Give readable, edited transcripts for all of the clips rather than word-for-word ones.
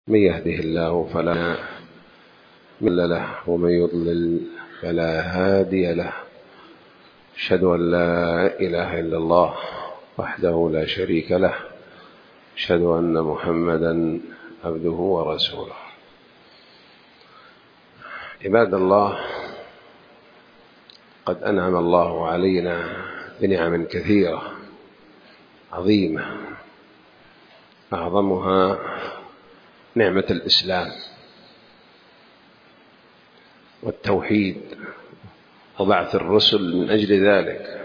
من يهده الله فلا مضل له ومن يضلل فلا هادي له. أشهد أن لا إله إلا الله وحده لا شريك له. أشهد أن محمدا عبده ورسوله. عباد الله، قد أنعم الله علينا بنعم كثيرة عظيمة، أعظمها نعمة الإسلام والتوحيد وبعث الرسل من أجل ذلك،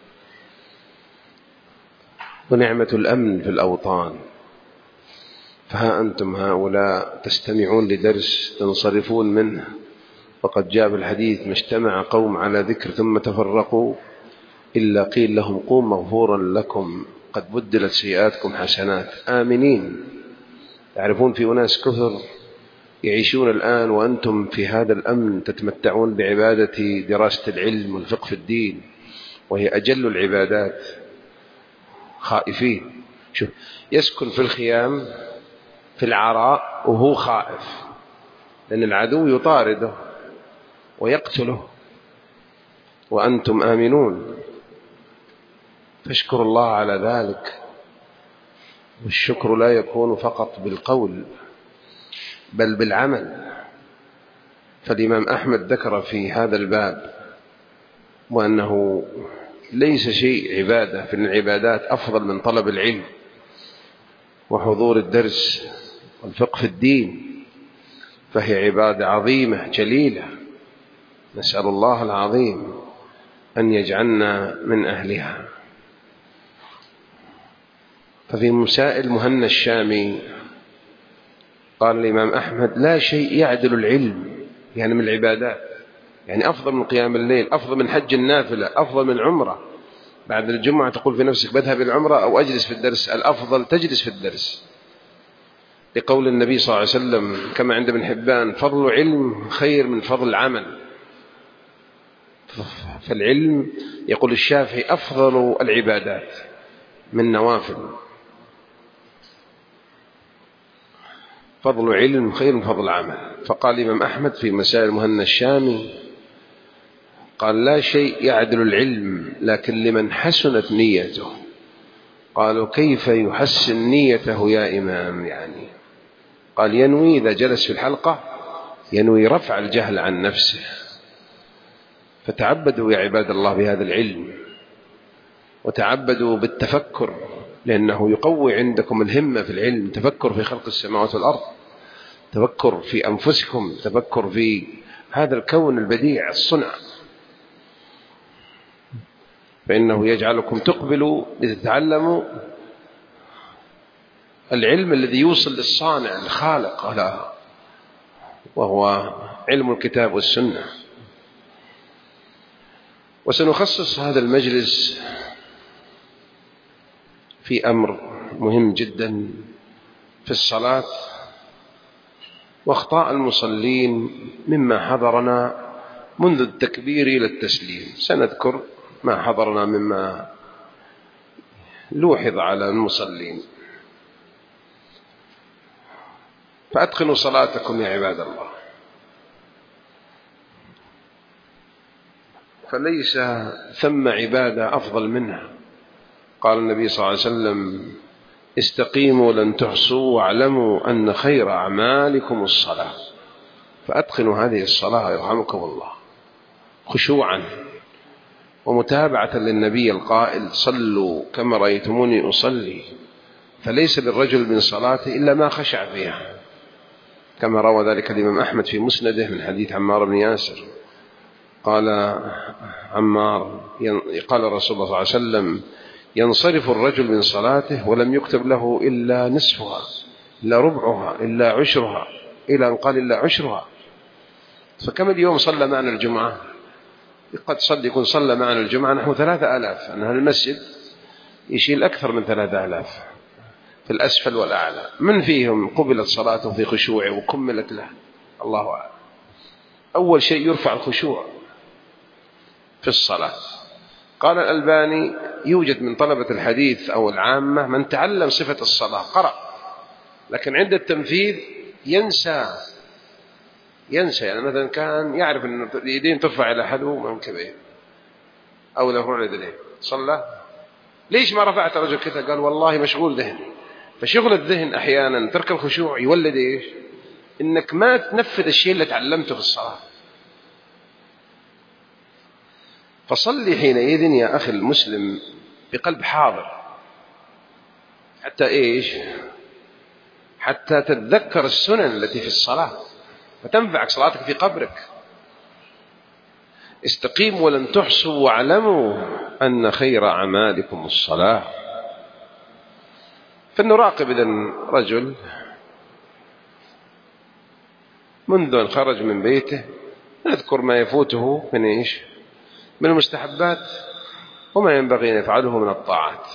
ونعمة الأمن في الأوطان. فها أنتم هؤلاء تستمعون لدرس تنصرفون منه، وقد جاء بالحديث: ما اجتمع قوم على ذكر ثم تفرقوا إلا قيل لهم قوم مغفورا لكم قد بدلت سيئاتكم حسنات، آمنين. تعرفون في أناس كثر يعيشون الآن وأنتم في هذا الأمن تتمتعون بعبادة دراسة العلم والفقه في الدين، وهي أجل العبادات، خائفين. شوف، يسكن في الخيام في العراء وهو خائف، لأن العدو يطارده ويقتله، وأنتم آمنون. فاشكروا الله على ذلك. والشكر لا يكون فقط بالقول بل بالعمل. فالإمام أحمد ذكر في هذا الباب وأنه ليس شيء عبادة في العبادات أفضل من طلب العلم وحضور الدرس والفقه في الدين، فهي عبادة عظيمة جليلة، نسأل الله العظيم أن يجعلنا من أهلها. ففي مسائل مهنا الشامي قال الإمام أحمد: لا شيء يعدل العلم، يعني من العبادات، يعني أفضل من قيام الليل، أفضل من حج النافلة، أفضل من عمرة. بعد الجمعة تقول في نفسك: بذهب العمرة أو أجلس في الدرس، الأفضل تجلس في الدرس، لقول النبي صلى الله عليه وسلم كما عند ابن حبان: فضل علم خير من فضل عمل. فالعلم يقول الشافعي أفضل العبادات من نوافل، فضل علم خير من فضل عمل. فقال الإمام أحمد في مسائل مهنا الشامي قال: لا شيء يعدل العلم، لكن لمن حسنت نيته. قالوا: كيف يحسن نيته يا إمام؟ يعني قال: ينوي إذا جلس في الحلقة ينوي رفع الجهل عن نفسه. فتعبدوا يا عباد الله بهذا العلم، وتعبدوا بالتفكر، لأنه يقوي عندكم الهمة في العلم. تفكر في خلق السماوات والأرض، تفكر في أنفسكم، تفكر في هذا الكون البديع الصنع، فإنه يجعلكم تقبلوا لتتعلموا العلم الذي يوصل للصانع الخالق، وهو علم الكتاب والسنة. وسنخصص هذا المجلس في أمر مهم جدا في الصلاة واخطاء المصلين مما حضرنا منذ التكبير إلى التسليم. سنذكر ما حضرنا مما لوحظ على المصلين. فأتقنوا صلاتكم يا عباد الله، فليس ثم عبادة أفضل منها. قال النبي صلى الله عليه وسلم: استقيموا لن تحصوا واعلموا أن خير أعمالكم الصلاة. فأتقنوا هذه الصلاة يرحمكم الله، خشوعا ومتابعة للنبي القائل: صلوا كما رأيتموني أصلي. فليس للرجل من صلاته إلا ما خشع فيها، كما روى ذلك الإمام أحمد في مسنده من حديث عمار بن ياسر. قال عمار: قال رسول الله صلى الله عليه وسلم: ينصرف الرجل من صلاته ولم يكتب له إلا نصفها، إلا ربعها، إلا عشرها، إلى أن قال: إلا عشرها. فكم اليوم صلى معنا الجمعة؟ قد يكون صلى معنا الجمعة نحو 3000. أن هذا المسجد يشيل أكثر من 3000 في الأسفل والأعلى. من فيهم قبلت صلاته في خشوع وكملت له؟ الله أعلم. أول شيء يرفع الخشوع في الصلاة. قال الألباني: يوجد من طلبة الحديث أو العامة من تعلم صفة الصلاة، قرأ، لكن عند التنفيذ ينسى يعني مثلا كان يعرف أن اليدين ترفع إلى حدو منكبين أو له رفع اليدين، صلى ليش ما رفعت رجل كذا؟ قال والله مشغول ذهني. فشغل الذهن أحيانا ترك الخشوع يولد إيش؟ إنك ما تنفذ الشيء اللي تعلمته في الصلاة. فصلي حينئذ يا أخي المسلم بقلب حاضر، حتى إيش؟ حتى تتذكر السنن التي في الصلاة فتنفعك صلاتك في قبرك. استقيموا ولن تحصوا واعلموا أن خير أعمالكم الصلاة. فلنراقب إذن رجل منذ أن خرج من بيته نذكر ما يفوته من إيش؟ من المستحبات وما ينبغي أن يفعله من الطاعات.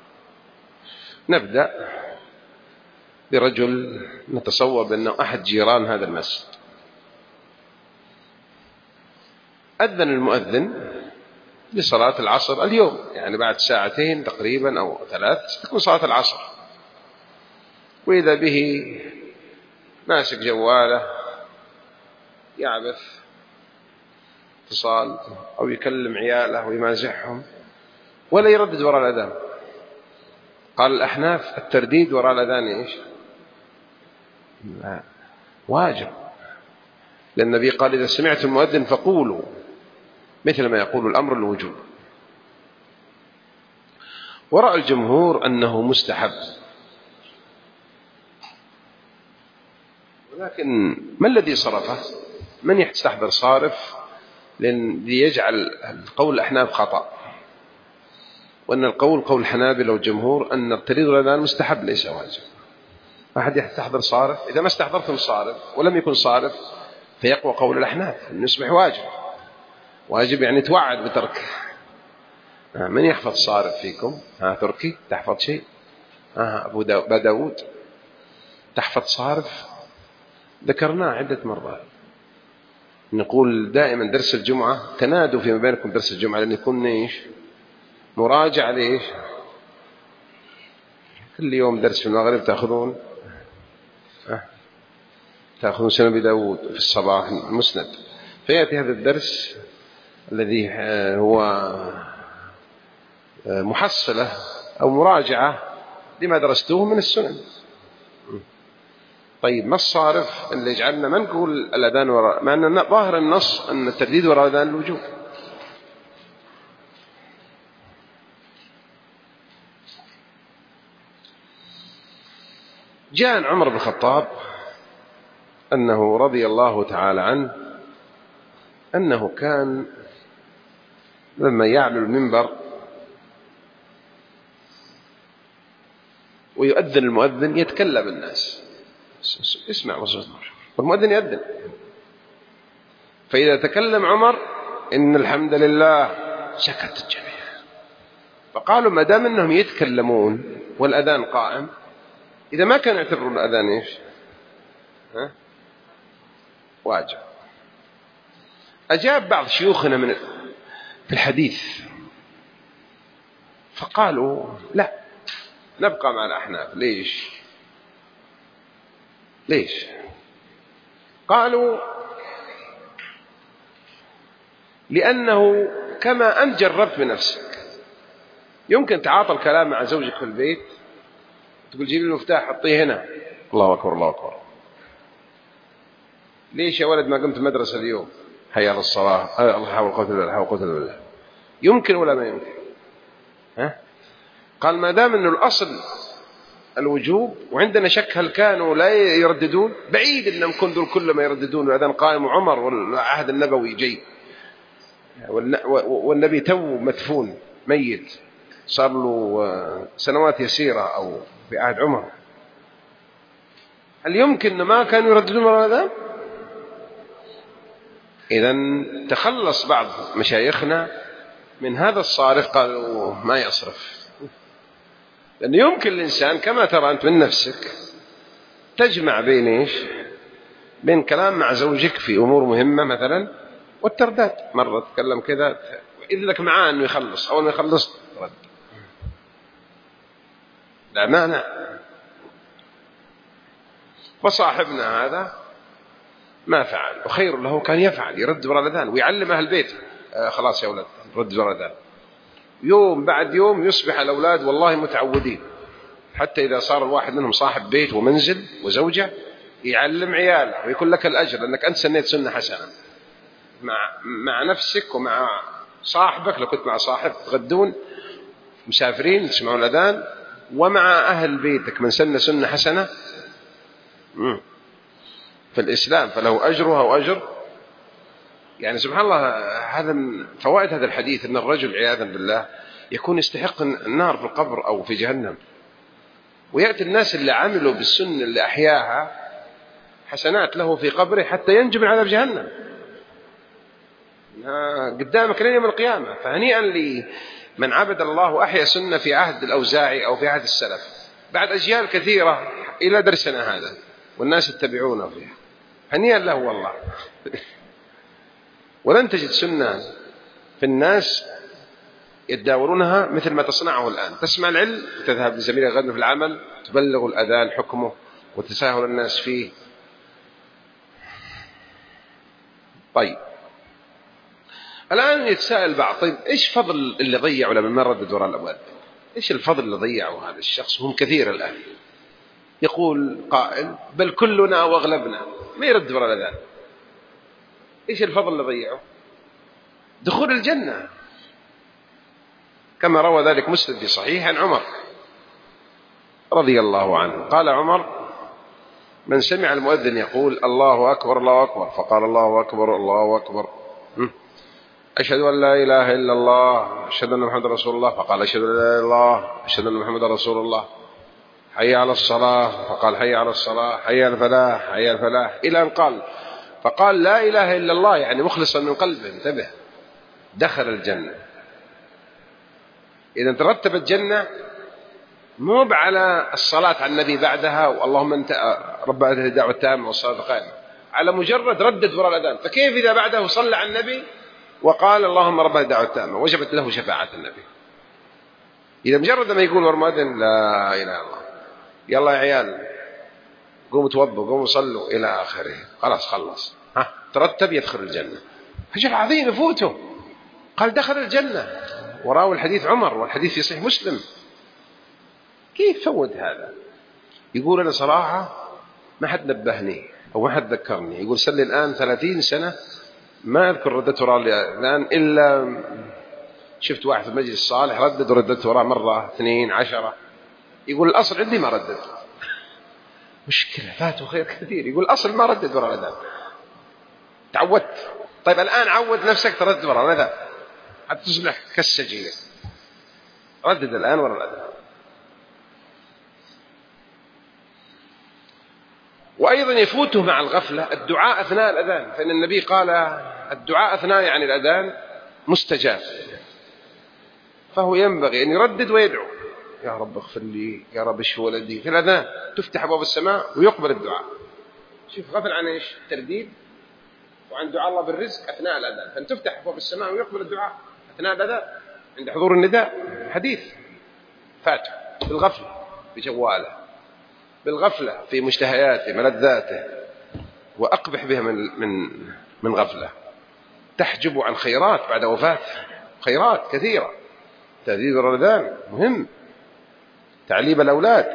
نبدأ برجل نتصور بأنه أحد جيران هذا المسجد. أذن المؤذن لصلاة العصر اليوم، يعني بعد ساعتين تقريبا أو 3 تكون صلاة العصر، وإذا به ماسك جواله يعبث اتصال أو يكلم عياله ويمازحهم ولا يردد وراء الأذان. قال الأحناف الترديد وراء الأذان إيش؟ واجب، لأن النبي قال إذا سمعت المؤذن فقولوا مثل ما يقول الأمر الوجوب. ورأى الجمهور أنه مستحب، ولكن ما الذي صرفه؟ من يستحضر صارف ليجعل القول الأحناف خطأ، وأن القول قول الحنابلة والجمهور أن الترديد والأذان مستحب ليس واجب. أحد يستحضر صارف؟ إذا ما استحضرتم صارف ولم يكن صارف فيقوى قول الأحناف أنه يصبح واجب يعني توعد بتركه. من يحفظ صارف فيكم؟ تركي تحفظ شيء؟ أبو داود تحفظ صارف؟ ذكرناه عدة مرات، نقول دائما درس الجمعة تنادوا فيما بينكم درس الجمعة، لأن يكون إيش؟ مراجعة ليش؟ كل يوم درس في المغرب تأخذون سنة أبي داود في الصباح المسند، فيأتي هذا الدرس الذي هو محصلة أو مراجعة لما درستوه من السنن. طيب ما الصارف اللي يجعلنا ما نقول الأذان وراء، مع أن ظاهر النص أن الترديد وراء الأذان الوجوب؟ جاء عن عمر بن الخطاب أنه رضي الله تعالى عنه أنه كان لما يعلو المنبر ويؤذن المؤذن يتكلم الناس، اسمع وصوت والمؤذن يؤذن، فإذا تكلم عمر إن الحمد لله سكت الجميع. فقالوا ما دام أنهم يتكلمون والأذان قائم، إذا ما كان يعتبرون الأذان إيش؟ واجب. أجاب بعض شيوخنا في الحديث فقالوا لا، نبقى مع الأحناف. ليش؟ قالوا لأنه كما أنت جربت بنفسك، يمكن تعاطى الكلام مع زوجك في البيت تقول جيب لي المفتاح حطيه هنا، الله أكبر الله أكبر، ليش يا ولد ما قمت مدرسة اليوم؟ هيا على الصلاة، الله حول قوة إلا بالله. يمكن ولا ما يمكن؟ قال ما دام أنه الأصل الوجوب وعندنا شك هل كانوا لا يرددون، بعيد أنهم كنوا كل ما يرددون الأذان قائم، عمر والعهد النبوي جاي والنبي تو مدفون ميت صار له سنوات يسيرة أو في عهد عمر، هل يمكن ما كانوا يرددون هذا؟ إذن تخلص بعض مشايخنا من هذا الصارف، قالوا ما يصرف، لأنه يمكن الإنسان كما ترى أنت من نفسك تجمع بين إيش؟ بين كلام مع زوجك في أمور مهمة مثلا والترداد، مرة تتكلم كذا إذ لك معاه أنه يخلص، أول ما يخلص رد، لا معنى. فصاحبنا هذا ما فعل، وخير له كان يفعل، يرد وراء الأذان ويعلم أهل البيت خلاص يا أولاد رد وراء الأذان. يوم بعد يوم يصبح الأولاد والله متعودين، حتى إذا صار الواحد منهم صاحب بيت ومنزل وزوجة يعلم عياله ويكون لك الأجر لأنك أنت سنيت سنة حسنة مع نفسك ومع صاحبك. لو كنت مع صاحب تغدون مسافرين تسمعون الأذان، ومع أهل بيتك من سن سنة حسنة في الإسلام فله أجرها وأجر. يعني سبحان الله، هذا من فوائد هذا الحديث أن الرجل عياذا بالله يكون يستحق النار في القبر أو في جهنم، ويأتي الناس اللي عملوا بالسنة اللي أحياها حسنات له في قبره حتى ينجو من عذاب جهنم قدامك لين يوم القيامة. فهنيئا لمن عبد الله وأحيا سنة في عهد الأوزاعي أو في عهد السلف بعد أجيال كثيرة إلى درسنا هذا والناس يتبعونه فيها، هنيئا له والله. ولن تجد سنة في الناس يتداولونها مثل ما تصنعه الآن. تسمع العلم تذهب لزميلك غدا في العمل تبلغ الأذان حكمه وتساهل الناس فيه. طيب الآن يتساءل بعض، طيب إيش فضل اللي ضيعوا لما ما ردد وراء الأبواب؟ إيش الفضل اللي ضيعوا هذا الشخص؟ هم كثير الآن. يقول قائل بل كلنا وأغلبنا ما يرد وراء الأذان. إيش الفضل اللي ضيعه؟ دخول الجنة، كما روى ذلك مسلم في صحيح عن عمر رضي الله عنه قال عمر من سمع المؤذن يقول الله أكبر الله أكبر فقال الله أكبر الله أكبر أشهد أن لا إله إلا الله أشهد أن محمد رسول الله فقال أشهد أن لا إله إلا الله أشهد أن محمد رسول الله حي على الصلاة فقال حي على الصلاة حي على الفلاح حي على الفلاح إلى أن قال فقال لا إله إلا الله يعني مخلصا من قلبه، انتبه، دخل الجنة. إذا ترتب الجنة مو على الصلاة على النبي بعدها واللهم أنت رب هذه الدعوة التامة والصلاة القائمة، على مجرد ردد وراء الأذان. فكيف إذا بعده صلى على النبي وقال اللهم رب هذه الدعوة التامة وجبت له شفاعة النبي؟ إذا مجرد ما يقول والمؤذن لا إله إلا الله يلا يا عيال قوموا توضوا قوموا صلوا إلى آخره خلاص خلص ترتب يدخل الجنة. أجر عظيم يفوته. قال دخل الجنة وراء الحديث عمر والحديث في صحيح مسلم. كيف فوت هذا؟ يقول أنا صراحة ما حد نبهني أو ما حد ذكرني. يقول سلي الآن 30 سنة ما أذكر ردت وراء الآن إلا شفت واحد في المجلس الصالح ردد وردت وراء مرة 2 10. يقول الأصل عندي ما ردد. مشكلة فاته خير كثير. يقول الأصل ما ردد وراء الأذان تعودت. طيب الآن عود نفسك تردد وراء الأذان حتى تصبح كالسجية. ردد الآن وراء الأذان. وأيضا يفوته مع الغفلة الدعاء أثناء الأذان، فإن النبي قال الدعاء أثناء يعني الأذان مستجاب، فهو ينبغي أن يردد ويدعو يا رب اغفر لي يا رب اشف ولدي. في الأذان تفتح أبواب السماء ويقبل الدعاء. شوف غفل عن إيش؟ الترديد وعن دعاء الله بالرزق أثناء الأذان، فأن تفتح أبواب السماء ويقبل الدعاء أثناء الأذان عند حضور النداء. حديث فاته بالغفلة بجواله، بالغفلة في مشتهياته ملذاته، وأقبح بها من غفلة تحجب عن خيرات بعد وفاته، خيرات كثيرة. تهديد الأذان مهم، تعليم الأولاد.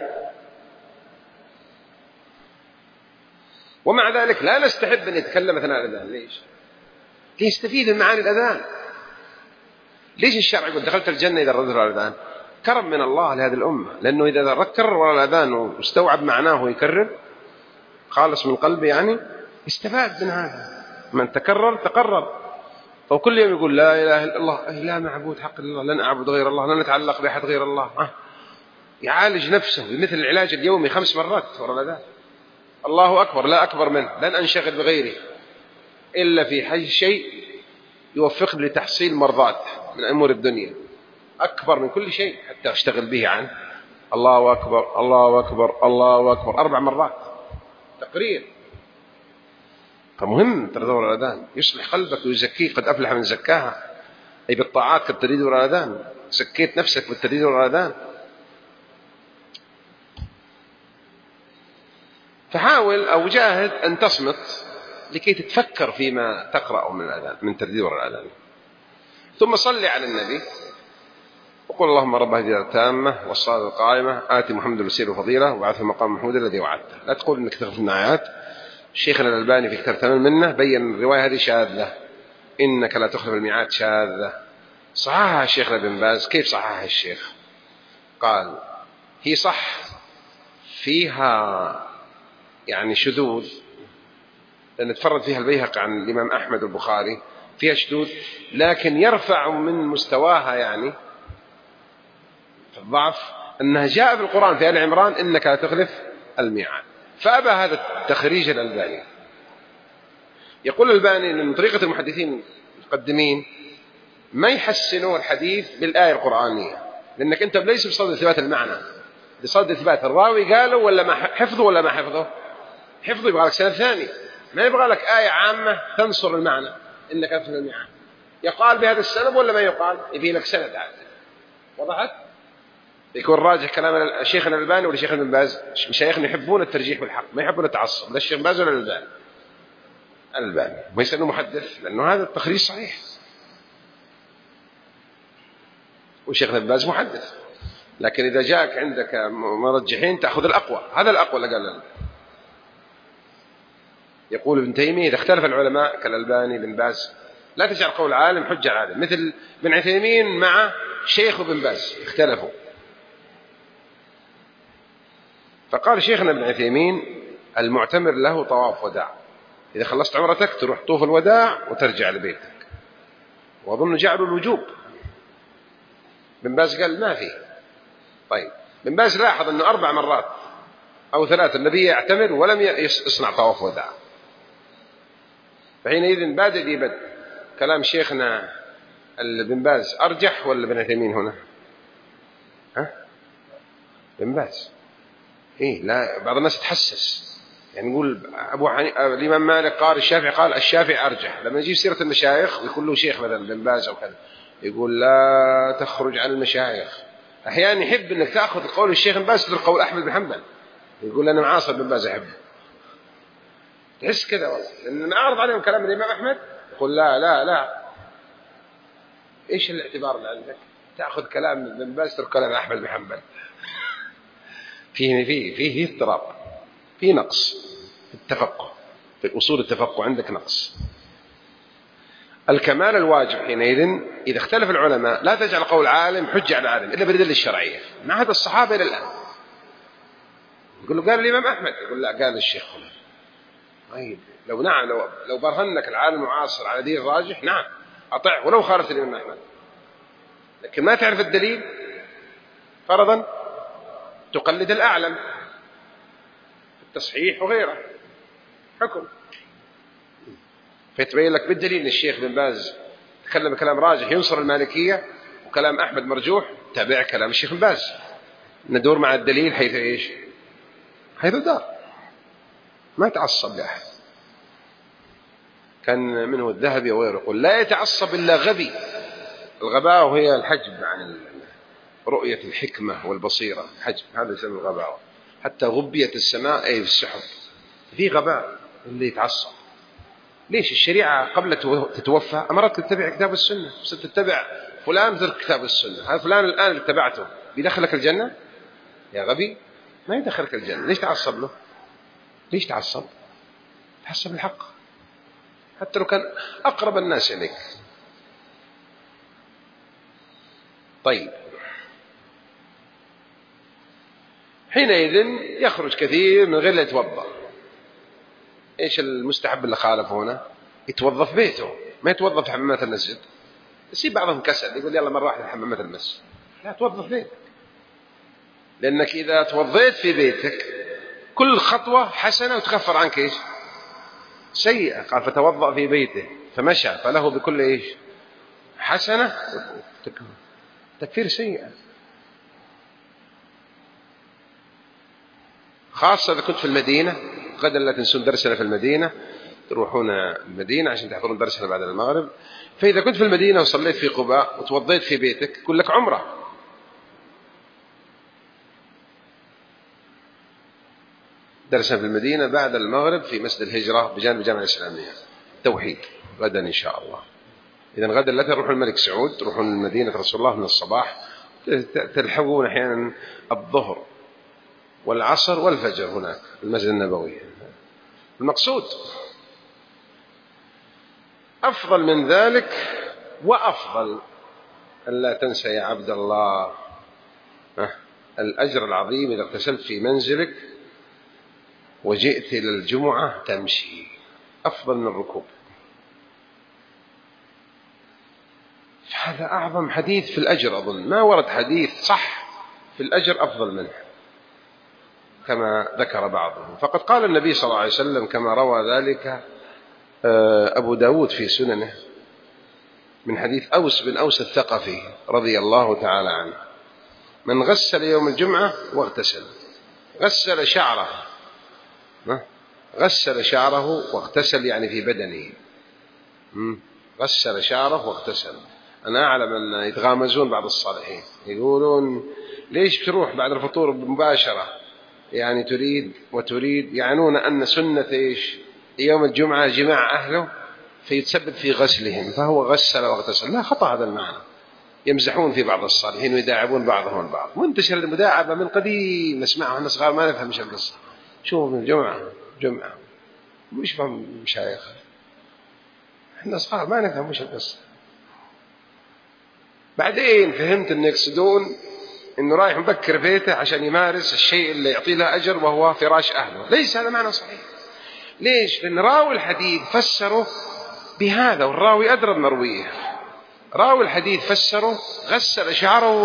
ومع ذلك لا نستحب أن يتكلم أثناء الأذان. ليش؟ ليستفيد من معاني الأذان. ليش الشرع يقول دخلت الجنة إذا ردت على الأذان؟ كرم من الله لهذه الأمة، لأنه إذا ذكر وراء الأذان واستوعب معناه ويكرر خالص من قلبه يعني استفاد من هذا. من تكرر تقرر. فكل يوم يقول لا إله إلا الله لا معبود حق إلا الله لن أعبد غير الله لن أتعلق بأحد غير الله. يعالج نفسه بمثل العلاج اليومي 5 مرات وراء الأذان. الله أكبر لا أكبر منه، لن أنشغل بغيره إلا في شيء يوفقني لتحصيل مرضات من أمور الدنيا أكبر من كل شيء حتى أشتغل به عنه. الله أكبر الله أكبر الله أكبر 4 مرات تقرير. فمهم تردد الأذان يصلح قلبك ويزكيه. قد أفلح من زكاها، أي بالطاعات كالترديد وراء الأذان. زكيت نفسك بالترديد وراء الأذان. فحاول أو جاهد أن تصمت لكي تتفكر فيما تقرأ من الأذان، من تدبير الأذان. ثم صلي على النبي وقل اللهم رب هذه التامة والصلاة القائمة آتي محمد الوسيلة والفضيلة وبعثه المقام محمود الذي وعدته. لا تقول إنك تغفل من آيات. شيخنا الألباني في كتاب تمام منه بين الرواية هذه شاذة، إنك لا تخلف الميعاد شاذة. صححها شيخنا بن باز. كيف صححها الشيخ؟ قال هي صح فيها يعني شذوذ، لأن تفرد فيها البيهقي عن الإمام أحمد والبخاري، فيها شذوذ، لكن يرفع من مستواها يعني في الضعف أنها جاء في القرآن في آل عمران إنك لا تخلف الميعاد. فأبى هذا التخريج الألباني. يقول الألباني أن من طريقة المحدثين المقدمين ما يحسنوا الحديث بالآية القرآنية، لأنك أنت ليس بصدد إثبات المعنى، بصدد إثبات الراوي قالوا ولا ما حفظه ولا ما حفظه. حفظه يبغى لك سنة ثانية، ما يبغى لك آية عامة تنصر المعنى إنك تخلف الميعاد. يقال بهذا السبب ولا ما يقال؟ يبي لك سنة عاد. وضحت؟ يكون راجح كلام الشيخ الألباني ولا الشيخ ابن باز؟ مشايخنا يحبون الترجيح بالحق، ما يحبون التعصب، لا الشيخ باز ولا الألباني. الألباني ما يسألوا محدث، لأنه هذا التخريج صحيح، وشيخنا ابن باز محدث. لكن إذا جاءك عندك مرجحين تأخذ الأقوى، هذا الأقوى اللي قال. يقول ابن تيمية إذا اختلف العلماء كالألباني بن باز لا تجعل قول عالم حجة على عالم، مثل ابن عثيمين مع شيخ ابن باز اختلفوا، فقال شيخنا ابن عثيمين المعتمر له طواف وداع، إذا خلصت عمرتك تروح طوف الوداع وترجع لبيتك، وأظن جعلوا الوجوب. ابن باز قال ما فيه. طيب ابن باز لاحظ أنه 4 مرات أو 3 النبي يعتمر ولم يصنع طواف وداع، فحينئذ بادئ يبدأ كلام شيخنا ابن باز أرجح ولا ابن عثيمين هنا؟ ها؟ ابن باز. إيه لا، بعض الناس يتحسس يعني يقول الإمام مالك قال الشافعي قال الشافعي أرجح، لما يجي سيرة المشايخ ويكون له شيخ مثلا ابن باز أو كذا يقول لا تخرج عن المشايخ. أحيانا يحب أنك تأخذ قول الشيخ ابن باز تدر قول أحمد بن حنبل، يقول أنا معاصر ابن باز أحبه، تحس كذا والله، لأن أعرض عليهم كلام الإمام أحمد يقول لا لا لا. إيش الاعتبار اللي عندك؟ تأخذ كلام ابن باز تدر كلام أحمد بن حنبل. فيه اضطراب، فيه نقص في التفقه، في أصول التفقه عندك نقص. الكمال الواجب حينئذ إذا اختلف العلماء لا تجعل قول عالم حجة على عالم إلا بالأدلة الشرعية. مع هذا الصحابة إلى الآن يقول له قال الإمام أحمد، يقول لا قال الشيخ فلان. طيب لو برهنك العالم المعاصر على دين الراجح نعم أطع ولو خالف الإمام أحمد، لكن ما تعرف الدليل فرضا تقلد الأعلم في التصحيح وغيره حكم، فيتبين لك بالدليل أن الشيخ بن باز تكلم كلام راجح ينصر المالكية وكلام أحمد مرجوح، تابع كلام الشيخ بن باز. ندور مع الدليل حيث إيش؟ حيث دار، ما تعصب لأحد. كان منه الذهبي وغيره يقول لا يتعصب إلا غبي. الغباء هي الحجب عن رؤية الحكمة والبصيرة، حجب، هذا يسمى الغباء. حتى غبية السماء أي في السحب، في غباء اللي يتعصب. ليش الشريعة قبل تتوفى أمرت تتبع كتاب السنة، ستتبع فلان مثل كتاب السنة، هذا فلان الآن اللي اتبعته بيدخلك الجنة يا غبي؟ ما يدخلك الجنة. ليش تعصب له؟ ليش تعصب؟ تعصب الحق حتى لو كان أقرب الناس إليك. طيب حينئذ يخرج كثير من غير لا يتوضأ. إيش المستحب اللي خالفه هنا؟ يتوظف في بيته، ما يتوظف في حمامات المسجد. يصير بعضهم كسل يقول يلا مرة واحدة حمامات المسجد، لا توظف في بيتك، لأنك إذا توضيت في بيتك كل خطوة حسنة وتكفر عنك إيش؟ سيئة. قال فتوضأ في بيته فمشى فله بكل إيش؟ حسنة تكفير سيئة. خاصة إذا كنت في المدينة، غدا لا تنسون درسنا في المدينة، تروحون المدينة عشان تحضرون درسنا بعد المغرب. فإذا كنت في المدينة وصليت في قباء وتوضيت في بيتك يكون لك عمرة. درسنا في المدينة بعد المغرب في مسجد الهجرة بجانب الجامعة الإسلامية توحيد غدا إن شاء الله. إذا غدا لا تروحون الملك سعود، تروحون مدينة رسول الله من الصباح، تلحقون أحيانا الظهر والعصر والفجر هناك في المسجد النبوي. المقصود أفضل من ذلك وأفضل أن لا تنسى يا عبد الله الأجر العظيم إذا اغتسلت في منزلك وجئت إلى الجمعة تمشي، أفضل من الركوب. هذا أعظم حديث في الأجر، أظن ما ورد حديث صح في الأجر أفضل منه كما ذكر بعضهم. فقد قال النبي صلى الله عليه وسلم كما روى ذلك أبو داود في سننه من حديث أوس بن أوس الثقفي رضي الله تعالى عنه: من غسل يوم الجمعة واغتسل، غسل شعره واغتسل يعني في بدنه، غسل شعره واغتسل. أنا أعلم أن يتغامزون بعض الصالحين يقولون ليش تروح بعد الفطور مباشرة، يعني تريد يعنون أن سنة إيش يوم الجمعة جماع أهله فيتسبب في غسلهم، فهو غسل واغتسل. لا، خطأ هذا المعنى. يمزحون في بعض الصالحين ويداعبون بعضهم البعض، منتشر المداعبة من قديم، نسمعها احنا صغار ما نفهم ايش القصة. شوف من جمعة مش فهم مشايخ، احنا صغار ما نفهم ايش القصة. بعدين فهمت ان يقصدون انه رايح مبكر بيته عشان يمارس الشيء اللي يعطي له اجر وهو فراش اهله. ليس هذا معنى صحيح. ليش؟ لان راوي الحديث فسره بهذا، والراوي ادرى بمرويه. راوي الحديث فسره غسل شعره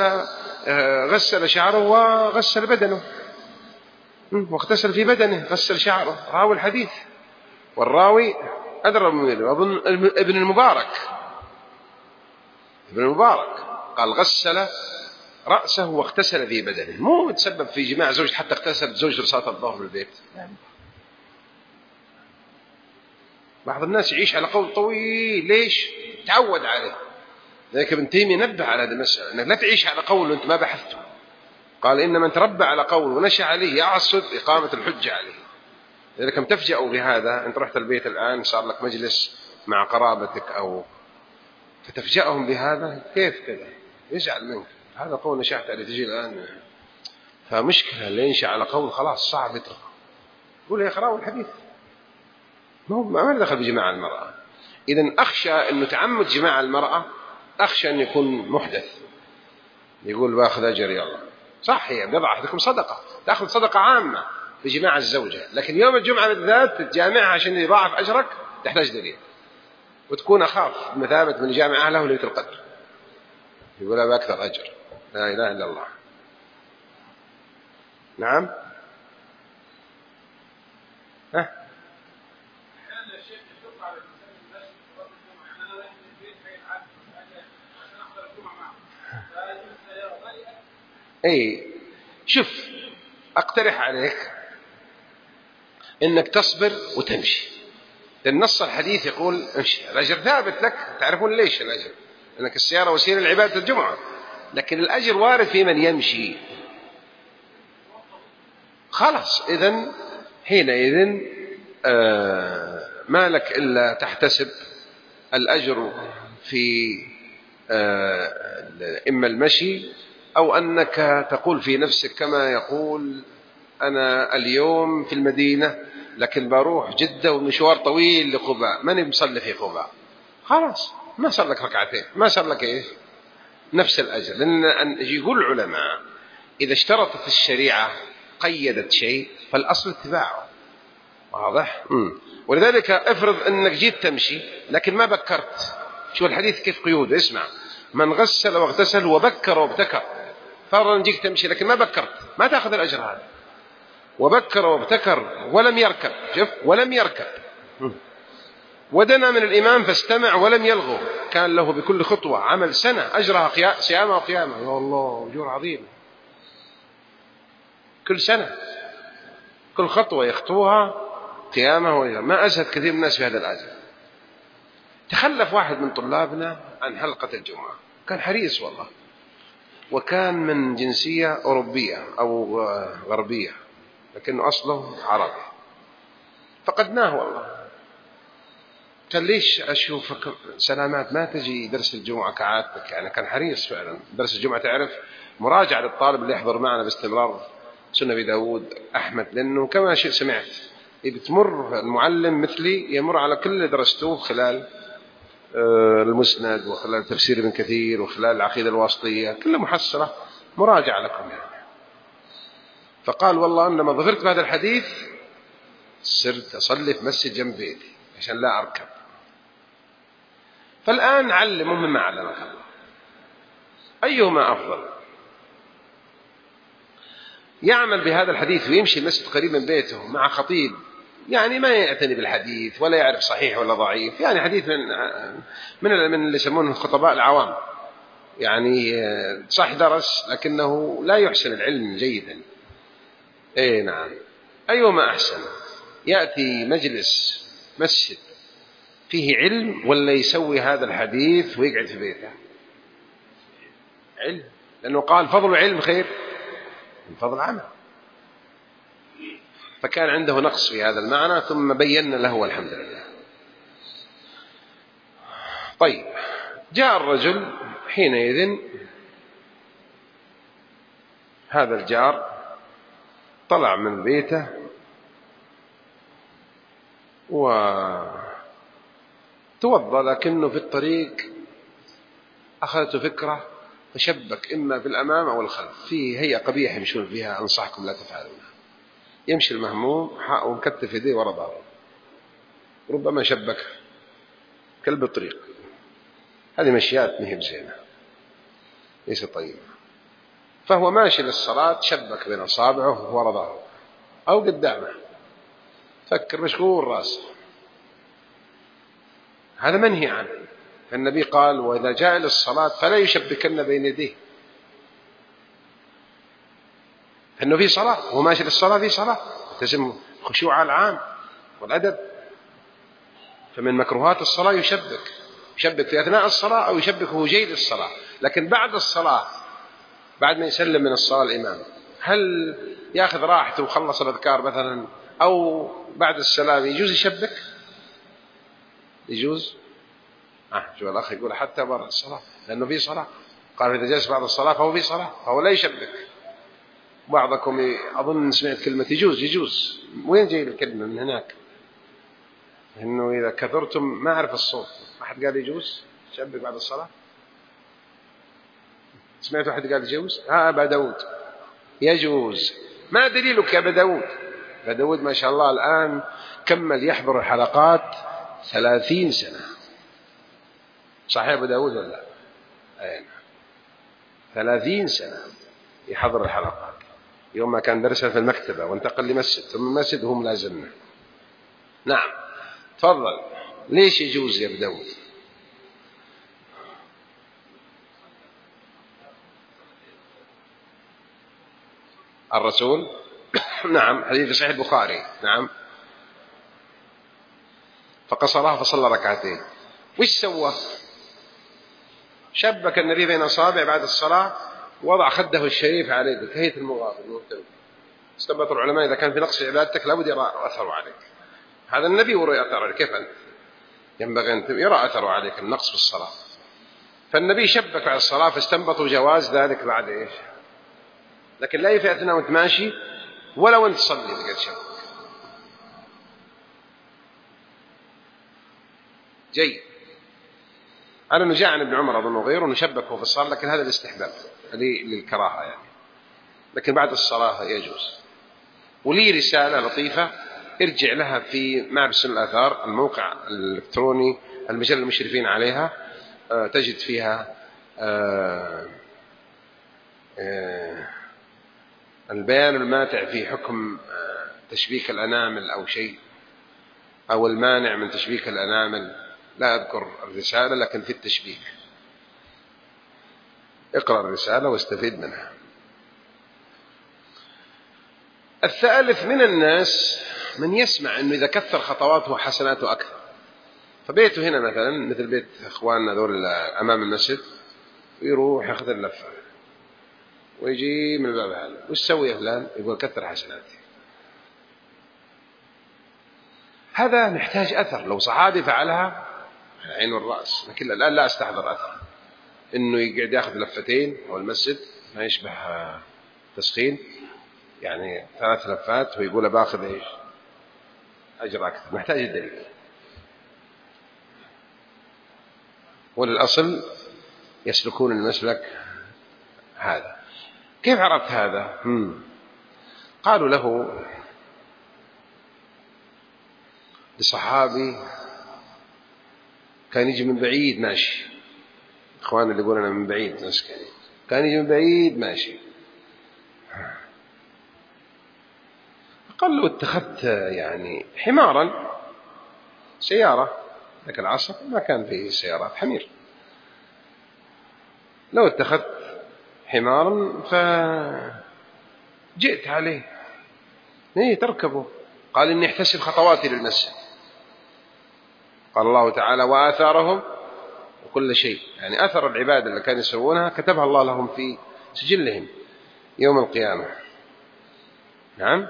وغسل بدنه، واغتسل في بدنه، غسل شعره. راوي الحديث والراوي أدرى منه. أظن ابن المبارك قال غسل رأسه واغتسل في بدنه، مو متسبب في جماع زوج حتى اغتسل زوج لصلاة الظهر في البيت. بعض الناس يعيش على قول طويل، ليش؟ تعود عليه. ذلك ابن تيمية نبه على هذه المسألة، أنك لا تعيش على قول وأنت ما بحثته. قال إن من تربى على قول ونشأ عليه يعصد إقامة الحجة عليه. إذا كم تفجأوا بهذا، أنت رحت البيت الآن صار لك مجلس مع قرابتك أو فتفجأهم بهذا، كيف كذا؟ يزعل منك. هذا قول نشأت عليه، تجي الآن فمشكلة. اللي ينشأ على قول خلاص صعب يترك. يقول يا أخي الحديث ما دخل بجماع المرأة. إذن أخشى أنه تعمد جماع المرأة، أخشى أن يكون محدث، يقول باخذ أجر يلا. صح، هي بضع أحدكم صدقة، تأخذ صدقة عامة بجماع الزوجة، لكن يوم الجمعة بالذات تتجامعها عشان يضاعف أجرك تحتاج دليل، وتكون أخاف بمثابة من جامع أهله ليلة القدر، يقول بأكثر أجر. لا إله إلا الله. نعم. اي شوف، اقترح عليك انك تصبر وتمشي، لان نص الحديث يقول امشي. الاجر ثابت لك، تعرفون ليش الاجر؟ لانك السياره وسيله لعباده الجمعه، لكن الاجر وارد في من يمشي. خلاص، اذن حينئذ ما لك الا تحتسب الاجر في اما المشي، أو أنك تقول في نفسك كما يقول أنا اليوم في المدينة لكن بروح جدة ومشوار طويل لقباء، ماني مصلي في قباء. خلاص ما صار لك ركعتين، ما صار لك إيه نفس الأجر. لأن يقول العلماء إذا اشترطت الشريعة قيدت شيء فالأصل اتباعه. واضح؟ ولذلك افرض أنك جيت تمشي لكن ما بكرت. شو الحديث كيف قيود؟ اسمع: من غسل واغتسل وبكر وابتكر. فرضا جيك تمشي لكن ما بكرت، ما تأخذ الأجر هذا. وبكر وابتكر ولم يركب، شوف، ولم يركب. ودنا من الإمام فاستمع ولم يلغو، كان له بكل خطوة عمل سنة أجرها صيامة وقيامة. يا الله، أجور عظيمة. كل سنة كل خطوة يخطوها قيامة وقيامة. ما أزهد كثير من الناس في هذا الأجر. تخلف واحد من طلابنا عن حلقة الجمعة، كان حريص والله، وكان من جنسية أوروبية أو غربية، لكنه أصله عربي. فقدناه والله. قال ليش أشوفك سلامات ما تجي درس الجمعة كعادتك؟ يعني كان حريص فعلا. درس الجمعة تعرف مراجعة للطالب اللي يحضر معنا باستمرار سنة أبي داود أحمد، لأنه كما سمعت بتمر المعلم مثلي يمر على كل اللي درسته خلال المسند وخلال تفسير ابن كثير وخلال العقيدة الواسطية، كل محصلة مراجعة لكم يعني. فقال والله أنما ظفرت بهذا الحديث صرت أصلي في مسجد جنب بيتي عشان لا أركب. فالآن علموا مما علمك الله، أيهما أفضل؟ يعمل بهذا الحديث ويمشي المسجد قريب من بيته مع خطيب يعني ما يعتني بالحديث ولا يعرف صحيح ولا ضعيف، يعني حديث من اللي يسمونه الخطباء العوام، يعني صح درس لكنه لا يحسن العلم جيدا. ايه نعم. أيهما أحسن؟ يأتي مجلس مسجد فيه علم ولا يسوي هذا الحديث ويقعد في بيته؟ علم، لأنه قال فضل علم خير من فضل عمل. فكان عنده نقص في هذا المعنى ثم بينا له والحمد لله. طيب، جاء الرجل حينئذ، هذا الجار طلع من بيته وتوضأ، لكنه في الطريق أخذته فكرة فشبك إما في الأمام أو الخلف، فيه هيئة قبيحة يمشون فيها أنصحكم لا تفعلونها. يمشي المهموم ومكتف يديه ورا ظهره، ربما شبك كلب الطريق. هذه مشيات مهب زينة ليس طيبة. فهو ماشي للصلاة شبك بين أصابعه ورا ظهره أو قدامه، فكر مشغول راسه، هذا منهي عنه. فالنبي قال وإذا جاء للصلاة فلا يشبكن بين يديه، فإنه في صلاة وهو ماشي للصلاة في صلاة، تسمى خشوع العام والأدب. فمن مكروهات الصلاة يشبك في أثناء الصلاة أو يشبك وهو جاي للصلاة. لكن بعد الصلاة بعد ما يسلم من الصلاة الإمام هل يأخذ راحته وخلص الأذكار مثلا، أو بعد السلام يجوز يشبك؟ يجوز. شو الأخ يقول حتى بعد الصلاة لأنه في صلاة. قال إذا جلس بعد الصلاة فهو في صلاة فهو لا يشبك. بعضكم أظن سمعت كلمة يجوز. وين جاي الكلمة من هناك؟ إنه إذا كثرتم ما أعرف الصوت. أحد قال يجوز شبك بعد الصلاة؟ سمعت واحد قال يجوز؟ أبا داود يجوز. ما دليلك يا أبا داود؟ أبا داود ما شاء الله الآن كمل يحضر الحلقات 30 سنة. صحيح أبو داود ولا لا؟ 30 سنة يحضر الحلقات. يوم ما كان درسها في المكتبة وانتقل لمسجد ثم مسجد وهم لازلنا. نعم تفضل. ليش يجوز يا أبو داود؟ الرسول نعم حديث صحيح البخاري نعم فقصرها فصلى ركعتين. وش سوى؟ شبك النبي بين أصابع بعد الصلاة وضع خده الشريف على يده كهيئة المغافل. استنبط العلماء إذا كان في نقص في عبادتك لابد يرى أثره عليك. هذا النبي ورى أثره عليك، كيف أنت؟ ينبغي أن يرى أثره عليك النقص في الصلاة. فالنبي شبك على الصلاة فاستنبطوا جواز ذلك بعد إيش؟ لكن لا في أثناء وانت ماشي ولا وانت تصلي قد شبك. جيد. على أنه جاء عن ابن عمر أظن وغيره أنه شبكه في الصلاة، لكن هذا الاستحباب للكراهة يعني، لكن بعد الصلاة يجوز. ولي رسالة لطيفة ارجع لها في معرفة سنن الآثار، الموقع الإلكتروني المجلة المشرفين عليها، تجد فيها البيان الماتع في حكم تشبيك الأنامل أو شيء، أو المانع من تشبيك الأنامل. لا أذكر الرسالة لكن في التشبيك. اقرأ الرسالة واستفيد منها. الثالث من الناس من يسمع أنه إذا كثر خطواته حسناته أكثر، فبيته هنا مثلا مثل بيت إخواننا ذول أمام المسجد، ويروح يأخذ اللفة ويجي من الباب هذا وش سوي يا فلان؟ يقول كثر حسناتي. هذا نحتاج أثر. لو صحابي فعلها العين والرأس، لكن الآن لا أستحضر أثر إنه يقعد يأخذ لفتين أو المسجد ما يشبه تسخين، يعني 3 لفات ويقول باخذ إيش أجر أكثر. محتاج الدليل. وللأصل يسلكون المسلك هذا. كيف عرفت هذا؟ قالوا له لصحابي كان يجي من بعيد ماشي، إخواننا اللي يقولون أنا من بعيد ناس كان يجي من بعيد ماشي، قال له اتخذت يعني حمارا، سيارة ذاك العصر ما كان فيه سيارات، حمير، لو اتخذت حمارا فجئت عليه تركبه. قال إني احتسب خطواتي للمسجد. قال الله تعالى وآثارهم وكل شيء، يعني أثر العبادة اللي كانوا يسوونها كتبها الله لهم في سجلهم يوم القيامة. نعم.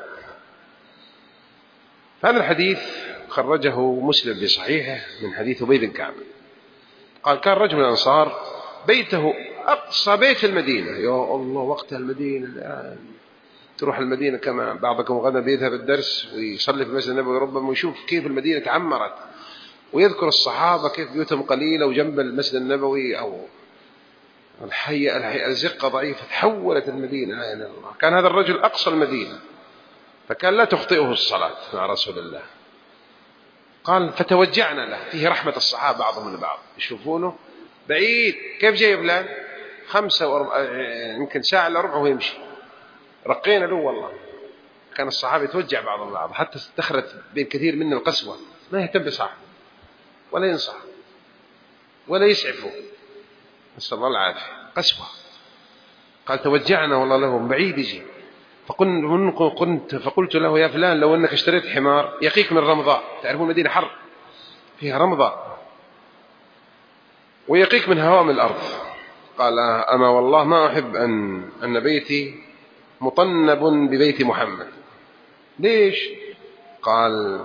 هذا الحديث خرجه مسلم في صحيحه من حديث أبي بن كعب قال كان رجل من الأنصار بيته أقصى بيت المدينة. يا الله، وقت المدينة الآن تروح المدينة كما بعضكم غدا بيذهب الدرس ويصلي في المسجد النبوي ربما ويشوف كيف المدينة تعمرت، ويذكر الصحابة كيف بيوتهم قليلة وجنب المسجد النبوي أو الزقة ضعيفة، تحولت المدينة لا إله إلا الله. كان هذا الرجل أقصى المدينة، فكان لا تخطئه الصلاة مع رسول الله. قال فتوجعنا له، فيه رحمة الصحابة بعضهم لبعض، يشوفونه بعيد كيف جاي فلان 5 يمكن ساعة إلا ربع وهو يمشي، رقينا له والله. كان الصحابة يتوجع بعضهم البعض، حتى دخلت بين كثير منا القسوة، ما يهتم بصاحبه ولا ينصح ولا يسعفه، نسأل الله العافية، قسوة. قال توجعنا والله لهم بعيد يجي. فقلت له يا فلان لو أنك اشتريت حمار يقيك من رمضاء، تعرفون مدينة حر فيها رمضاء، ويقيك من هوام الأرض. قال أما والله ما أحب أن بيتي مطنب ببيت محمد. ليش؟ قال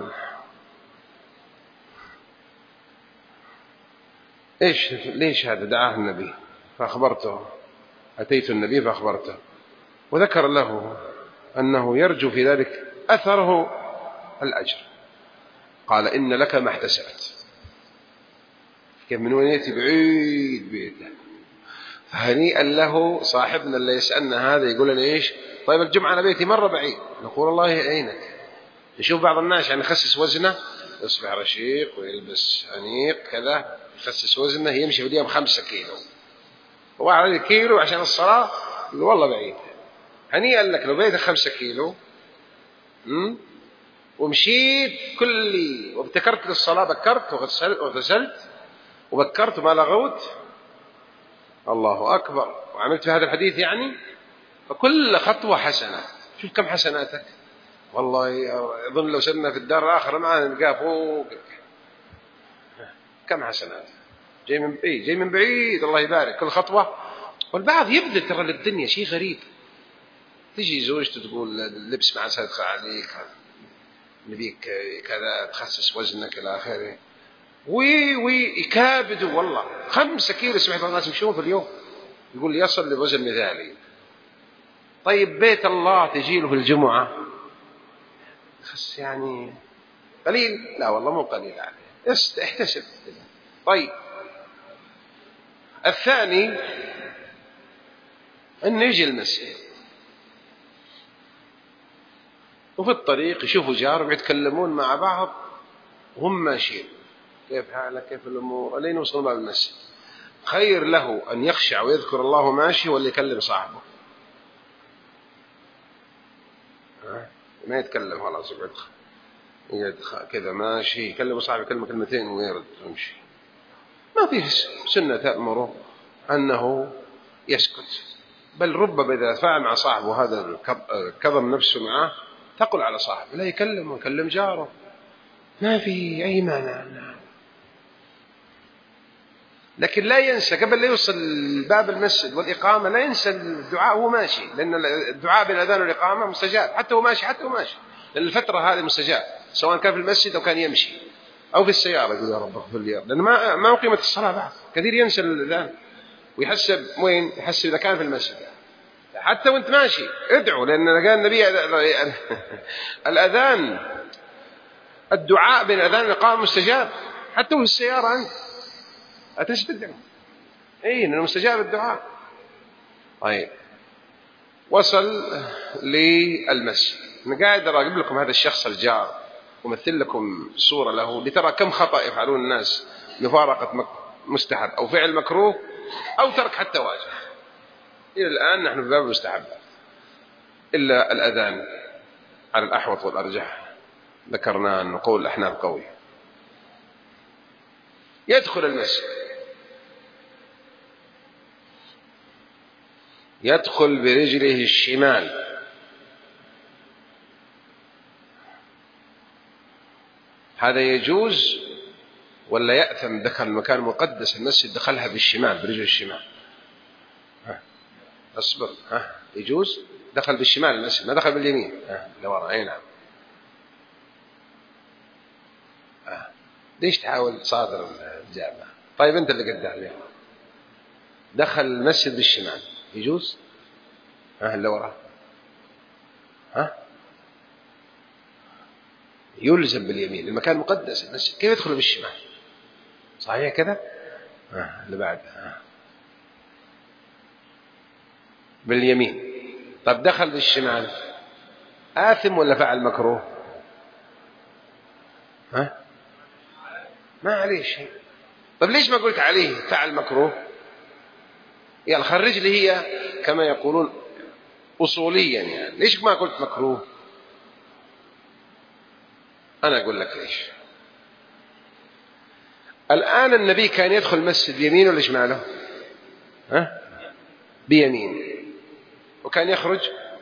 ليش هذا؟ دعاه النبي فأخبرته، أتيت النبي فأخبرته وذكر له أنه يرجو في ذلك أثره الأجر. قال إن لك ما احتسبت. كيف من وين يأتي بعيد بيته. هنيئا له صاحبنا اللي يسألنا هذا يقول لنا إيش؟ طيب الجمعة أنا بيتي مرة بعيد. نقول الله يعينك. نشوف بعض الناس يعني يخسس وزنه، يصبح رشيق ويلبس أنيق كذا، يخسس وزنه يمشي في اليوم 5 كيلو، هو على كيلو عشان الصلاة، يقول والله بعيد. هنيئا لك لو بيتك 5 كيلو ومشيت كلي وابتكرت للصلاة، بكرت وغسلت وبكرت وما لغوت، الله أكبر، وعملت في هذا الحديث يعني، فكل خطوة حسنة. شوف كم حسناتك، والله أظن لو سرنا في الدار الآخرة معنا نلقاه فوق كم حسنات. جاي من بعيد الله يبارك كل خطوة. والبعض يبذل ترى للدنيا شيء غريب، تجي زوجته تقول اللبس مع صدقة عليك، نبيك كذا تخسس وزنك إلى آخره، ويكابدوا والله 5 كيلو. سمعت الناس يمشون في اليوم، يقول يصل لوزن مثالي. طيب بيت الله تجيله في الجمعة خس يعني قليل؟ لا والله مو قليل عليه، احتسب. طيب الثاني أنه يجي المسجد وفي الطريق يشوفوا جار ويتكلمون مع بعض وهم ماشيين، كيف حالك كيف الأمور لين يوصلوا باب المسجد. خير له أن يخشع ويذكر الله ماشي ولا يكلم صاحبه، ما يتكلم خلاص يقعد كذا ماشي، يكلم صاحبه كلمتين ويرد ويمشي. ما فيه سنة تأمره أنه يسكت، بل ربما إذا فعل مع صاحبه هذا كظم نفسه معه تقل على صاحبه لا يكلم ويكلم جاره، ما في أي مانع. لكن لا ينسى قبل لا يوصل باب المسجد والإقامة لا ينسى الدعاء وهو ماشي، لأن الدعاء بالأذان والإقامة مستجاب حتى هو ماشي. لأن الفترة هذه مستجاب، سواء كان في المسجد أو كان يمشي أو في السيارة، يقول يا رب اغفر لي، لأن ما قيمة الصلاة بعد. كثير ينسى الأذان ويحسب وين، يحسب إذا كان في المسجد. حتى وانت ماشي ادعو، لأن قال النبي الأذان، الدعاء بين الأذان والإقامة مستجاب، حتى وفي السيارة أنت أتشتدع، إنه مستجاب الدعاء. طيب، وصل للمسجد. أنا قاعد أراقب لكم هذا الشخص الجار، ومثل لكم صورة له لترى كم خطأ يفعلون الناس، مفارقة مستحب أو فعل مكروه أو ترك حتى واجب. إلى الآن نحن في باب المستحبات، إلا الأذان على الأحوط والأرجح، ذكرنا أن قول الأحناف قوي. يدخل المسجد، يدخل برجله الشمال، هذا يجوز ولا يأثم؟ دخل المكان المقدس المسجد دخلها بالشمال، برجل الشمال. اصبر، يجوز، دخل بالشمال المسجد، ما دخل باليمين لورا. أي نعم. ليش تحاول تصادر الجامعة؟ طيب أنت اللي قدام، دخل المسجد بالشمال يجوز؟ اللي ورا يلزم باليمين، المكان مقدس المسجد، كيف يدخل بالشمال؟ صحيح كذا؟ اللي بعد باليمين. طب دخل بالشمال، آثم ولا فعل مكروه؟ ما عليه شيء. طب ليش ما قلت عليه فعل مكروه؟ يعني خرج لي هي كما يقولون أصوليا، يعني ليش ما قلت مكروه؟ أنا أقول لك ليش. الآن النبي كان يدخل المسجد بيمين ولا شماله؟ بيمين، وكان يخرج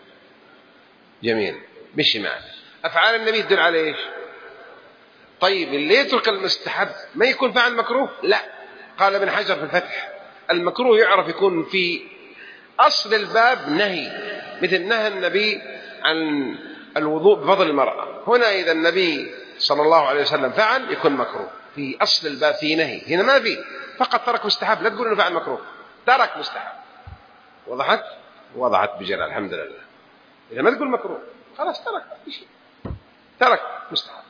يمين بالشمال. أفعال النبي تدل على إيش؟ طيب اللي يترك المستحب ما يكون فعل مكروه؟ لا. قال ابن حجر في الفتح: المكروه يعرف يكون في أصل الباب نهي، مثل نهى النبي عن الوضوء بفضل المرأة. هنا إذا النبي صلى الله عليه وسلم فعل يكون مكروه، في أصل الباب في نهي، هنا ما في، فقط ترك مستحب. لا تقول إنه فعل مكروه، ترك مستحب. وضحت؟ وضحت بجلال، الحمد لله. إذا ما تقول مكروه خلاص ترك شيء، ترك مستحب.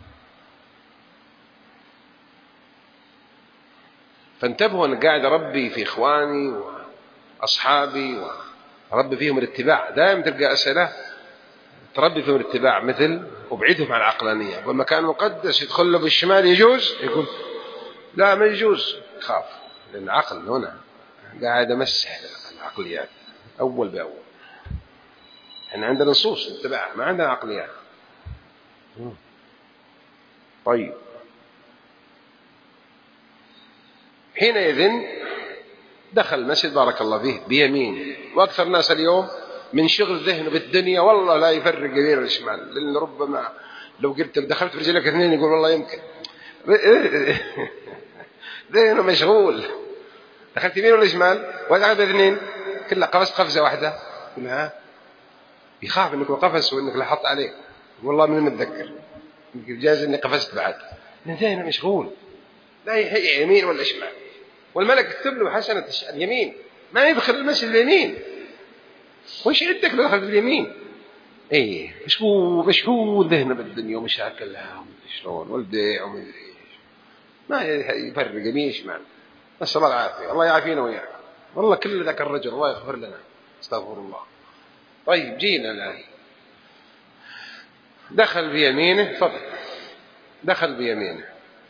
فانتبهوا، أنا قاعد أربي في إخواني وأصحابي وأربي فيهم الاتباع. دائما تلقى أسئلة تربي فيهم الاتباع، مثل أبعدهم عن العقلانية. والمكان مقدس يدخل له بالشمال يجوز؟ يقول لا ما يجوز، خاف، لأن العقل هنا قاعد أمسح العقليات أول بأول. احنا عندنا نصوص نتبعها، ما عندنا عقليات. طيب، حينئذ دخل المسجد بارك الله فيه بيمين. وأكثر الناس اليوم من شغل ذهنه بالدنيا والله لا يفرق يمين ولا شمال، لأن ربما لو قلت دخلت برجلك اثنين يقول والله يمكن ذهنه مشغول. دخلت يمين ولا شمال ودخلت اثنين، كلها قفزت قفزة واحدة، كلها يخاف انك قفز وانك لاحظت عليه، والله من متذكر جايز اني قفزت بعد، لأن ذهنه مشغول لا هي يمين ولا شمال. والملك يكتب له حسنة اليمين، ما يدخل المسجد اليمين. وش عندك لو دخلت اليمين؟ مشغول ذهنه بالدنيا ومشاكلها شلون والبيع ومدري ايش، ما يفرق يمين شمال. نسأل الله العافية، الله يعافينا وياك. والله كل ذاك الرجل الله يغفر لنا، استغفر الله. طيب جينا الآن، دخل بيمينه، فضل دخل بيمينه.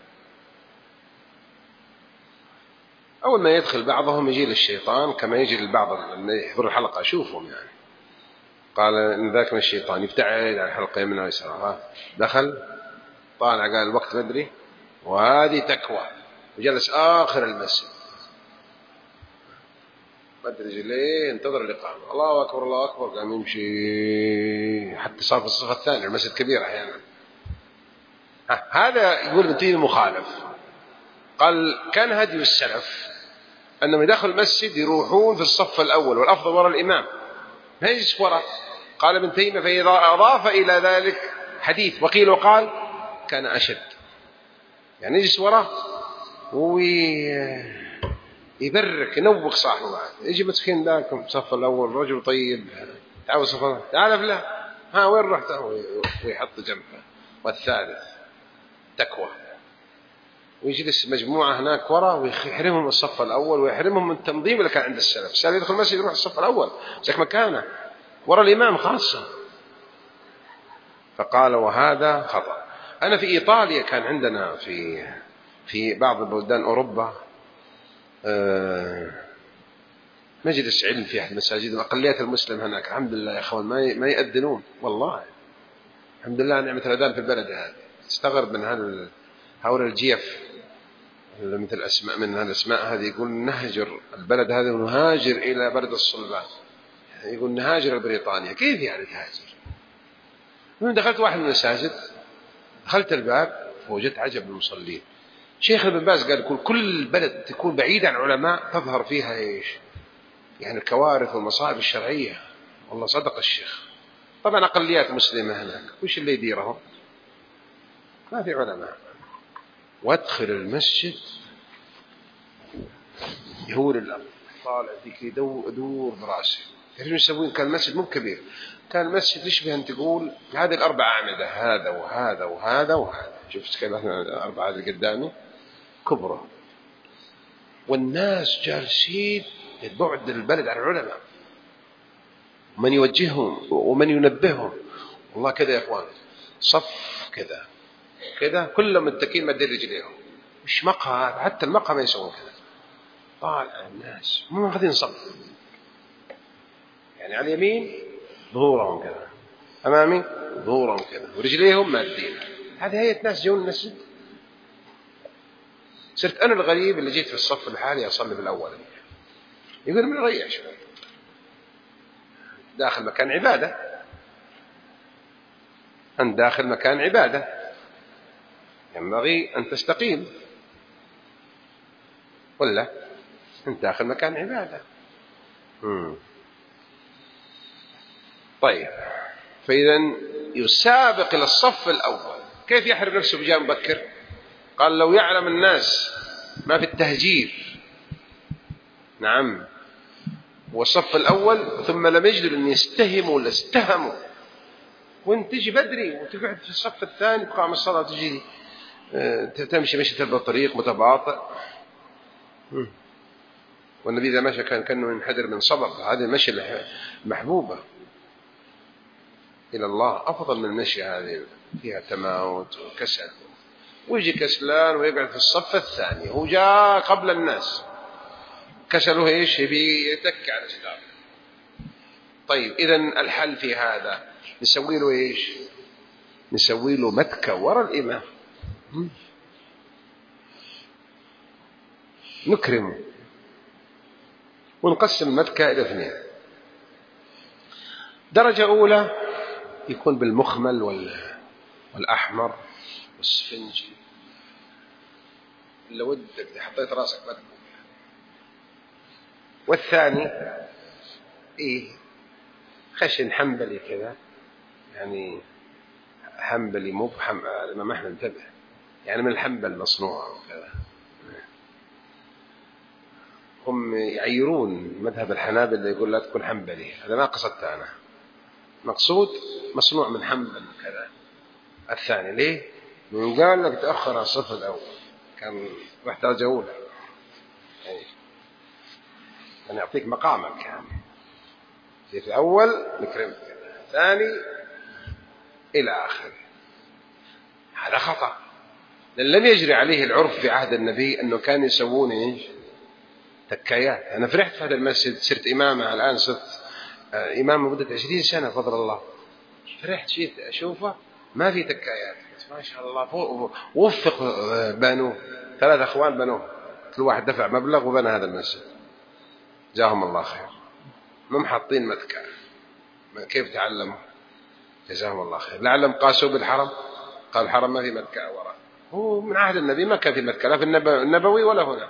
أول ما يدخل بعضهم يجي للشيطان كما يجي للبعض اللي يحضر الحلقة، أشوفهم يعني، قال إن ذاك من الشيطان يبتعد عن الحلقة يمنى ويسارها. دخل طالع قال الوقت بدري وهذه تكوى، وجلس آخر المسجد مد رجليه انتظر الإقامة. الله أكبر الله أكبر، قام يمشي حتى صار في الصف الثاني، المسجد كبير أحيانا. هذا يقول ابن تيمية مخالف. قال كان هدي السلف أنهم يدخلوا المسجد يروحون في الصف الأول، والأفضل وراء الإمام، ما يجلس وراء. قال ابن تيمية فإذا أضاف إلى ذلك حديث وقيل وقال كان أشد، يعني يجلس وراه ويبرك ينوق صاحبه بعد، يجي مسكين ذاك صف الأول رجل طيب تعال صف تعال فلان ها وين رحت ويحط جنبه، والثالث تكوى، ويجلس مجموعة هناك وراء ويحرمهم الصف الأول ويحرمهم من التنظيم اللي كان عند السلف. السلف يدخل المسجد يروح الصف الأول زي مكانه وراء الإمام خاصة. فقال وهذا خطأ. أنا في إيطاليا كان عندنا في بعض بلدان أوروبا مجلس علم في أحد المساجد، الأقليات المسلم هناك الحمد لله يا أخوان ما يأذنون، والله الحمد لله نعمة الأذان في البلد هذا. استغرب من هؤلاء الجيف مثل الأسماء من الأسماء هذه، يقول نهجر البلد هذا ونهاجر إلى بلد الصلبان، يعني يقول نهاجر بريطانيا. كيف يعني تهاجر؟ من دخلت واحد من المساجد، دخلت الباب فوجدت عجب المصلين. شيخ ابن باز قال كل بلد تكون بعيدة عن علماء تظهر فيها إيش يعني الكوارث والمصائب الشرعية. والله صدق الشيخ. طبعا أقليات مسلمة هناك وش اللي يديرهم؟ ما في علماء. وادخل المسجد يهور الأرض طالع فيك يدور براسي. تعرفون يسوون؟ كان المسجد مو كبير، كان المسجد يشبه أن تقول هذه الأربع أعمدة، هذا وهذا وهذا وهذا. شفت كيف الأربعة اللي قدامي كبرى، والناس جالسين بعد البلد عن العلماء، من يوجههم ومن ينبههم. والله كذا يا إخوان صف كذا كذا كلهم متكين مدين رجليهم، مش مقهى، حتى المقهى ما يسوون كذا. طالع الناس مو ماخذين صف، يعني على اليمين ظهورهم كذا، أمامي ظهورهم كذا، ورجليهم مادين. هذه هيئة ناس جون المسجد. صرت أنا الغريب اللي جيت في الصف الحالي أصلي في الأول. يقول من ريح شوي داخل مكان عبادة، أنت داخل مكان عبادة ينبغي أن تستقيم، ولا أنت داخل مكان عبادة. طيب، فإذا يسابق إلى الصف الأول. كيف يحرم نفسه بجاء مبكر؟ قال لو يعلم الناس ما في التهجير، نعم، والصف الأول ثم لم يجدوا أن يستهموا ولا استهموا، وانت تجي بدري وتقعد في الصف الثاني تقام الصلاة تجي تمشي مشية البطريق متباطئ. والنبي إذا مشى كأنه ينحدر من صبر. هذه المشي المحبوبة إلى الله أفضل من المشي هذه فيها تماوت وكسل، ويجي كسلان ويقعد في الصف الثاني، هو جاء قبل الناس كسله إيش يبي يتك على الإسلام. طيب إذن الحل في هذا نسوي له إيش؟ نسوي له متكة وراء الإمام، نكرمه ونقسم المتكة إلى اثنين. درجة أولى يكون بالمخمل والأحمر والسفنجي، اللي ودك حطيت راسك متكة. والثاني إيه خشن حنبلي كذا، يعني حنبلي مو الإمام أحمد انتبه، يعني من الحنبل مصنوع وكذا. هم يعيرون مذهب الحنابلة يقول لا تكون حنبلي، هذا ما قصدت أنا، مقصود مصنوع من حنبل كذا. الثاني ليه؟ من قال لك تأخر على الصف الأول، كان رحت درجة أولى، يعني أنا أعطيك مقامك، يعني في الأول نكرمك، ثاني إلى آخره. هذا خطأ، لم يجري عليه العرف في عهد النبي أنه كان يسوون إيش تكايات. أنا فرحت في هذا المسجد، صرت إمامه الآن، صرت إمام مدة 20 سنة فضل الله. فرحت شيء أشوفه ما في تكايات، ما شاء الله. وفق بنوه 3 أخوان بنوه، كل واحد دفع مبلغ وبنى هذا المسجد، جاهم الله خير. مم حاطين متكة، كيف تعلموا؟ جزاهم الله خير. لعلهم قاسوا بالحرم، قال الحرم ما في متكة وراء، هو من عهد النبي ما كان في متكة لا في النبوي ولا هنا.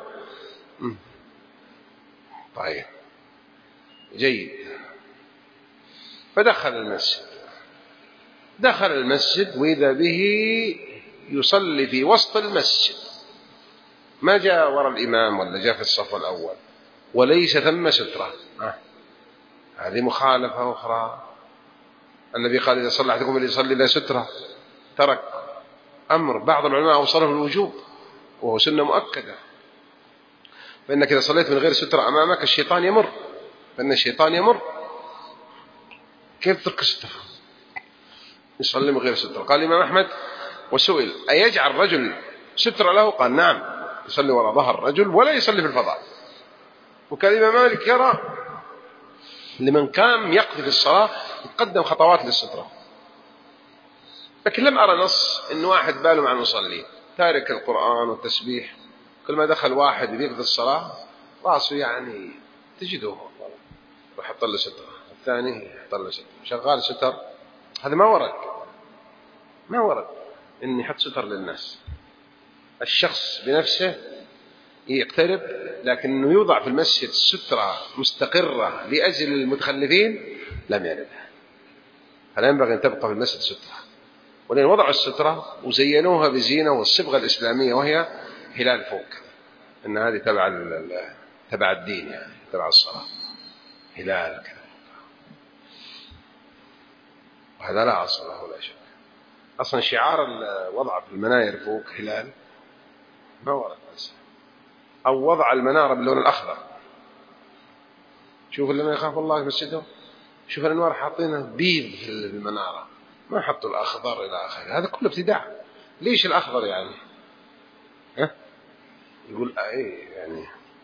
طيب جيد. فدخل المسجد دخل المسجد وإذا به يصلي في وسط المسجد، ما جاء وراء الإمام ولا جاء في الصف الأول وليس ثم سترة. هذه مخالفة أخرى. النبي قال إذا صلى أحدكم فليصلي لا سترة، ترك أمر بعض العلماء أوصله الوجوب وهو سنة مؤكدة، فإنك إذا صليت من غير سترة أمامك الشيطان يمر، فإن الشيطان يمر. كيف ترك سترة؟ يصلي من غير سترة. قال الإمام أحمد وسئل أيجعل رجل سترة له؟ قال نعم، يصلي وراء ظهر رجل ولا يصلي في الفضاء. وكان الإمام مالك يرى لمن كان يقضي في الصلاة يقدم خطوات للسترة، لكن لم أرى نص إن واحد باله مع المصلي تارك القرآن والتسبيح، كل ما دخل واحد يقضي الصلاة رأسه يعني تجده ويحط له سترة، الثاني يحط له سترة، شغال ستر. هذا ما ورد إن يحط ستر للناس. الشخص بنفسه يقترب، لكن إنه يوضع في المسجد سترة مستقرة لأجل المتخلفين لم يرد. فلا ينبغي أن تبقى في المسجد سترة، ولأن وضعوا السترة وزينوها بزينة والصبغة الإسلامية وهي هلال فوق، إن هذه تبع الدين يعني تبع الصلاة، هلال كذا، وهذا لا أصل له ولا شك. أصلا شعار الوضع في المناير فوق هلال ما ورد بس، أو وضع المنارة باللون الأخضر. شوف لما يخاف الله في مسجده، شوف الأنوار حاطينها بيض في المنارة، ما حطوا الأخضر إلى آخره. هذا كله ابتداع. ليش الأخضر يعني؟ يقول إيه يعني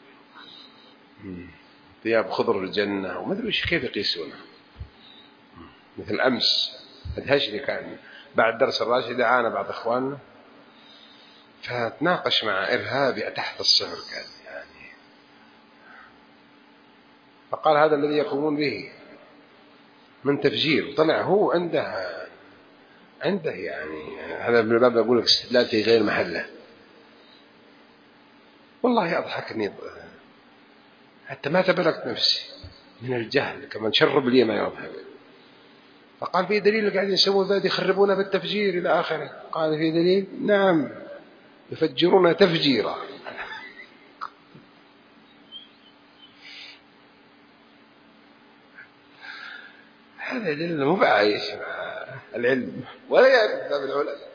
ثياب خضر الجنة وما أدري كيف يقيسونها. مثل أمس أدهشني، كان بعد درس الراشد دعانا بعض إخواننا فتناقش مع إرهابي تحت الصفر كان يعني، فقال هذا الذي يقومون به من تفجير، طلع هو عنده يعني هذا ابن الباب يقول لك استدلال في غير محله. والله أضحكني حتى ما تبلغت نفسي من الجهل، كمان شرب لي ما يضحك. فقال في دليل قاعدين يسوون ذلك يخربون بالتفجير إلى آخره. قال في دليل؟ نعم، يفجرون تفجيرا. هذا دليل مو بعايش مع العلم ولا يعرف باب العلماء.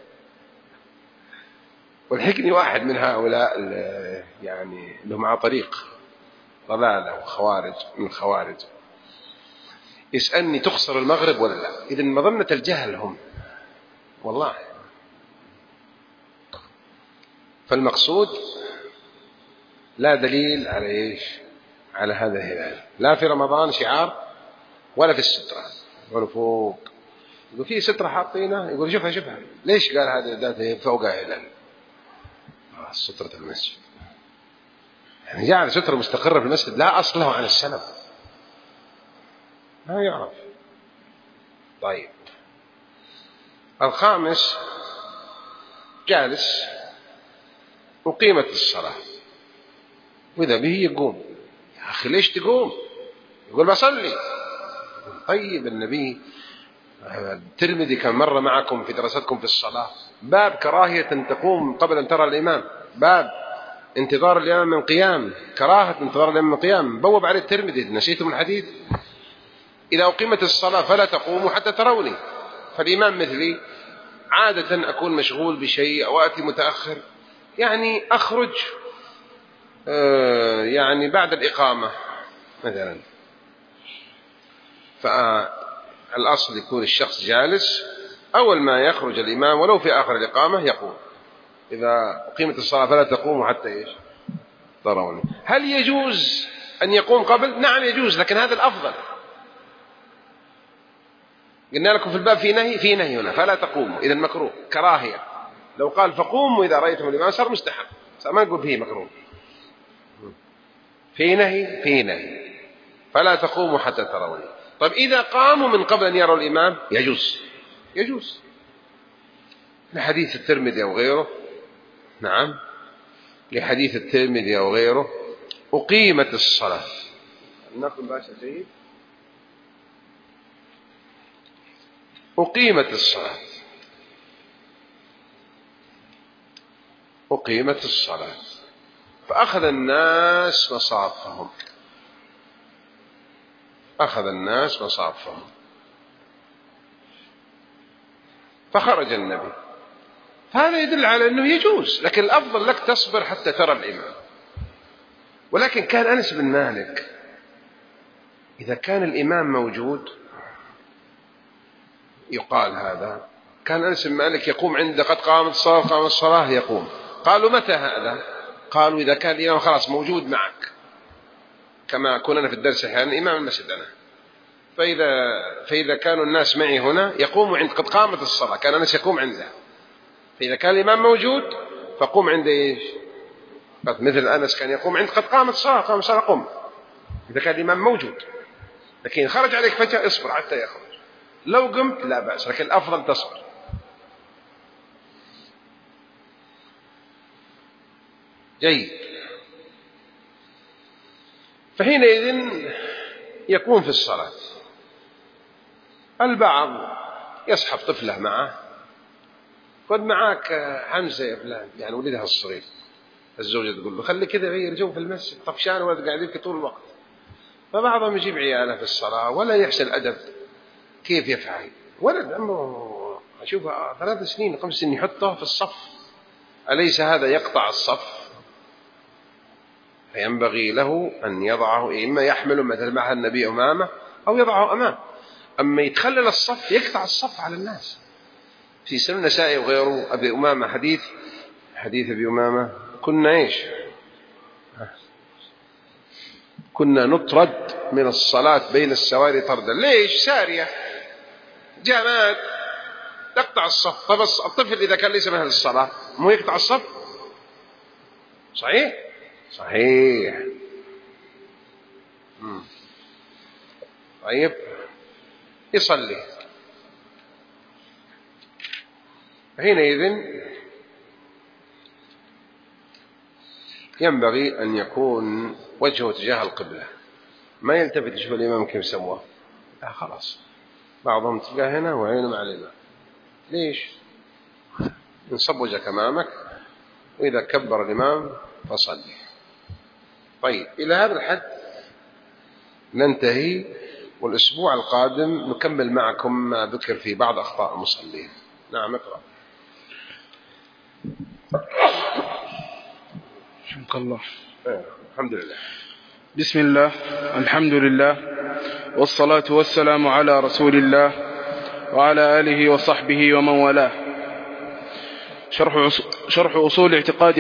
والحقني واحد من هؤلاء يعني لهم على طريق ضلالة وخوارج من الخوارج يسألني تخسر المغرب ولا لا؟ إذن مظنة الجهل هم والله. فالمقصود لا دليل على إيش؟ على هذا الهلال، لا في رمضان شعار ولا في السترة. يقول فوق، يقول في سترة حاطينها، يقول شوفها ليش؟ قال هذا ذاته فوقها هلال. سترة المسجد يعني جعل سترة مستقرة في المسجد لا أصل له عن السلف، ما يعرف. طيب الخامس جالس وقيمة الصلاة وإذا به يقوم. يا أخي ليش تقوم؟ يقول بصلي. طيب النبي الترمذي كان مرة معكم في دراستكم في الصلاة باب كراهية أن تقوم قبل أن ترى الإمام، باب انتظار الإمام من قيام، كراهة انتظار الإمام من قيام، بوب عليه الترمذي. نسيتم الحديث؟ إذا أقيمت الصلاة فلا تقوموا حتى تروني. فالإمام مثلي عادة أكون مشغول بشيء أو أتي متأخر، يعني أخرج يعني بعد الإقامة مثلا. فالأصل يكون الشخص جالس، أول ما يخرج الإمام ولو في آخر الإقامة يقوم. إذا أقيمت الصلاة فلا تقوموا حتى إيش؟ تروني. هل يجوز أن يقوم قبل؟ نعم يجوز، لكن هذا الأفضل. قلنا لكم في الباب في نهي هنا فلا تقوموا، إذا مكروه كراهية. لو قال فقوموا إذا رأيتم الإمام صار مستحب، ما نقول فيه مكروه. في نهي فلا تقوموا حتى تروني. طيب إذا قاموا من قبل أن يروا الإمام يجوز لحديث الترمذي أو غيره. نعم لحديث الترمذي أو غيره أقيمت الصلاة. نقل باشا جيد. أقيمت الصلاة. أقيمت الصلاة فأخذ الناس مصافهم، أخذ الناس مصافهم، فخرج النبي. هذا يدل على أنه يجوز، لكن الأفضل لك تصبر حتى ترى الإمام. ولكن كان أنس بن مالك إذا كان الإمام موجود يقال هذا، كان أنس بن مالك يقوم عند قد قامت الصلاة قامت الصلاة يقوم. قالوا متى هذا؟ قالوا إذا كان الإمام خلاص موجود معك، كما كنا في الدرس أحيانا إمام المسجد أنا، فإذا كانوا الناس معي هنا يقوم عند قد قامت الصلاة، كان أنس يقوم عنده. فإذا كان الإمام موجود فقوم عند إيش؟ مثل أنس كان يقوم عند قد قامت الصلاة قام الصلاة قم، إذا كان الإمام موجود. لكن خرج عليك فجأة اصبر حتى يخرج، لو قمت لا بأس، لكن الأفضل تصبر. جيد. فحينئذ يكون في الصلاة البعض يصحب طفله معه، خذ معاك حمزة يا فلان، يعني ولدها الصغير، الزوجة تقول له خلي كذا غير جو في المسجد طفشان ولد قاعد يبكي طول الوقت. فبعضهم يجيب عياله في الصلاة ولا يحسن الأدب، كيف يفعل؟ ولد عمره أشوفه 3 سنين 5 سنين يحطه في الصف، أليس هذا يقطع الصف؟ فينبغي له أن يضعه، إما يحمله مثل مع النبي أمامه أو يضعه أمامه. أما يتخلل الصف يقطع الصف على الناس. في سنن النسائي وغيره أبي أمامة حديث أبي أمامة كنا إيش؟ كنا نطرد من الصلاة بين السواري طردا. ليش؟ سارية جماد تقطع الصف. طب الطفل إذا كان ليس من أهل الصلاة مو يقطع الصف؟ صحيح؟ صحيح. طيب يصلي. حينئذ ينبغي أن يكون وجهه تجاه القبلة، ما يلتفت يشوف الإمام كيف سواه، لا خلاص. بعضهم تلقاه هنا وعينه مع الإمام. ليش؟ انصب وجهك أمامك، وإذا كبر الإمام فصلي. طيب إلى هذا الحد ننتهي، والأسبوع القادم نكمل معكم ما ذكر في بعض أخطاء المصلين. نعم اقرأ. شكرا الله. الحمد لله. بسم الله، الحمد لله، والصلاة والسلام على رسول الله وعلى آله وصحبه ومن والاه. شرح أصول اعتقاد